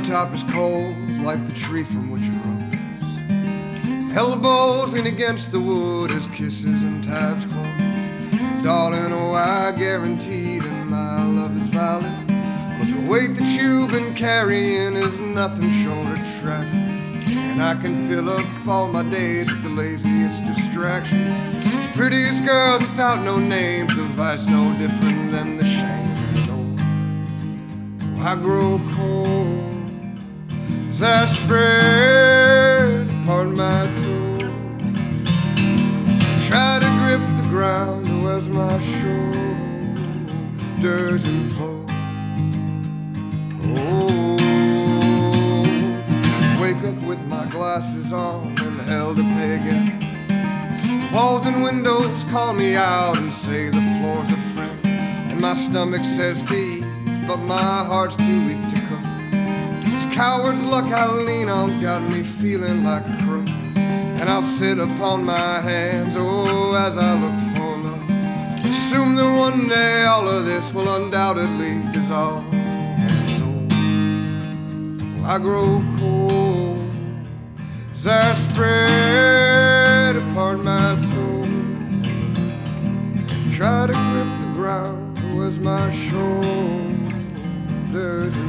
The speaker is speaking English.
top is cold like the tree from which it rose. Elbows lean against the wood as kisses and tabs close. Darling, oh, I guarantee that my love is valid, but the weight that you've been carrying is nothing short of tragic. And I can fill up all my days with the laziest distractions. Prettiest girls without no names, the vice no different than the shame. And oh, I grow cold as I spread apart my toes, try to grip the ground as my shoulders implode. Oh, wake up with my glasses on and held a pagan. Walls and windows call me out and say the floor's a friend. And my stomach says to eat, but my heart's too weak to cook. This coward's luck I lean on's got me feeling like a crook. And I'll sit upon my hands, oh, as I look for love. Assume that one day all of this will undoubtedly dissolve. And oh, I grow cold as I spread apart my toes, try to grip the ground as my shoulders